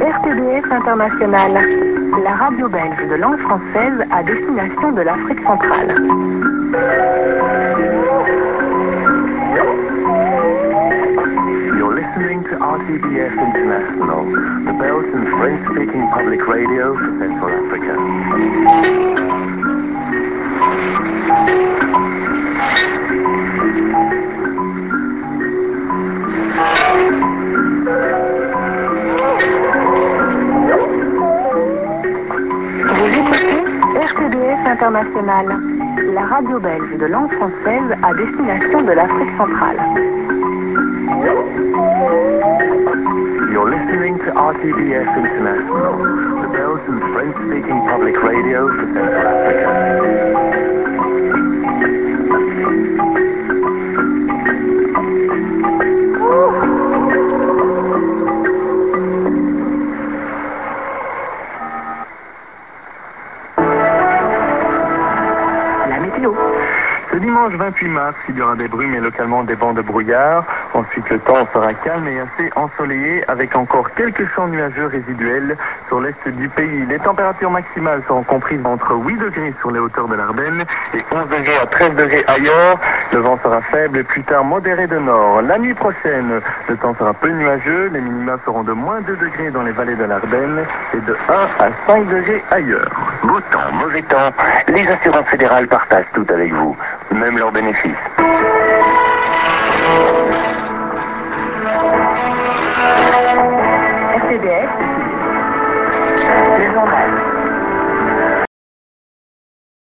RTBF International, la radio belge de langue française à destination de l'Afrique centrale. You're listening to RTBF International, the Belgian French-speaking public radio for Central Africa. RTBF International, la radio belge de langue française à destination de l'Afrique centrale. You're listening to RTBF International, the Belgian French-speaking public radio for Central Africa. Ce dimanche 28 mars, il y aura des brumes et localement des bancs de brouillard. Ensuite, le temps sera calme et assez ensoleillé avec encore quelques champs nuageux résiduels sur l'est du pays. Les températures maximales seront comprises entre 8 degrés sur les hauteurs de l'Ardenne et 11 degrés à 13 degrés ailleurs. Le vent sera faible et plus tard modéré de nord. La nuit prochaine, le temps sera peu nuageux. Les minima seront de moins 2 degrés dans les vallées de l'Ardenne et de 1 à 5 degrés ailleurs. Beau temps, mauvais temps, les assurances fédérales partagent tout avec vous, même leurs bénéfices.